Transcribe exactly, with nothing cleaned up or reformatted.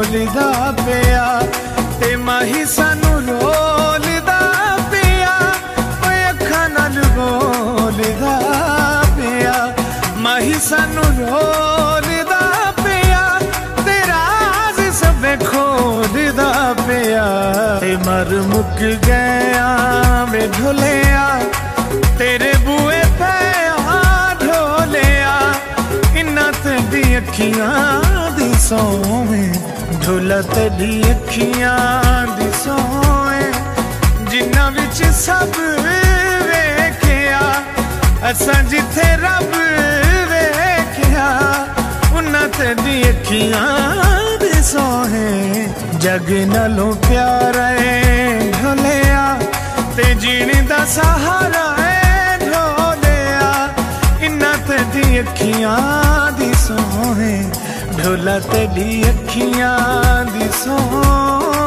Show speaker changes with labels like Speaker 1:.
Speaker 1: ढोलदा पिया ते माही सानू रोलदा पिया ओए अखां नाल बोलदा पिया माही सानू रोलदा पिया ते राज सबे खोलदा पिया ते मर मुक गया वे ढोलिया तेरे बुए पे ढोलिया इन्ना तेरी अखियां दी सोवे ढोला तेरी अखियां दी सोवे जिन्ना विच सब वेखिया असां जिथे रब वेखिया उन्ना तेरी अखियां दी सोहे जग नालों प्यारा है ढोलिया ते जीने दा सहारा है ढोलिया इन्ना तेरी अखियां दी सोहे ढोला तेरी अखियां दी सोहे।